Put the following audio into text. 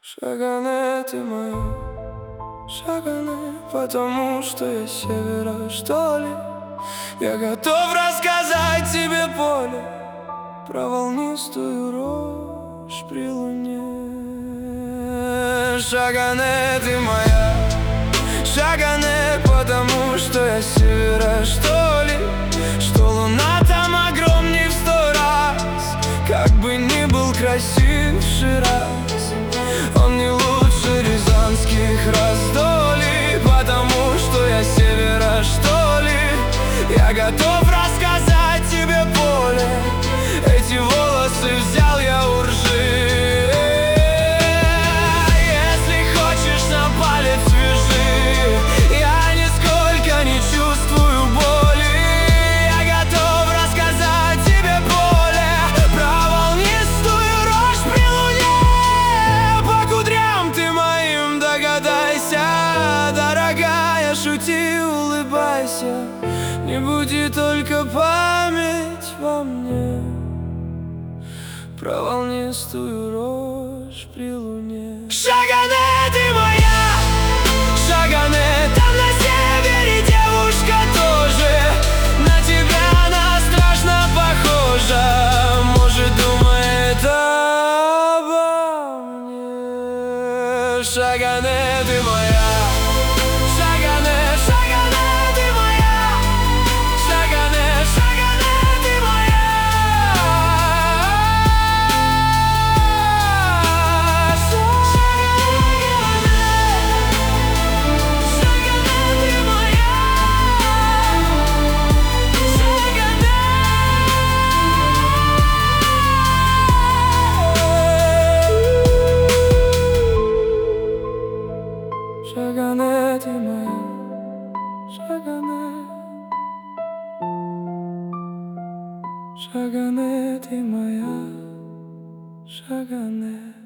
Шагане, ты моя, Шагане, потому что я с севера, что ли? Я готов рассказать тебе, поле, про волнистую рожь при луне. Шагане, ты моя, Шагане, потому что я с севера, что ли? Что луна там огромней в 100 раз, как бы ни был красив Шираз, он не лучше рязанских раздолий, потому что я с севера, что ли? Я готов рассказать тебе, поле, эти волосы взял я у ржи. Если хочешь, на палец свяжи, я нисколько не чувствую боли. Я готов рассказать тебе, поле, про волнистую рожь при луне. По кудрям ты моим догадайся, дорогая, шути, улыбайся, не буди только память во мне про волнистую рожь при луне. Шагане, ты моя, Шагане, там на севере девушка тоже, на тебя она страшно похожа, может, думает обо мне. Шагане, ты моя, Шагане, Шагане, ты моя, Шагане, Шагане, ты моя. Шагане, ты моя, Шагане, Шагане, ты моя, Шагане.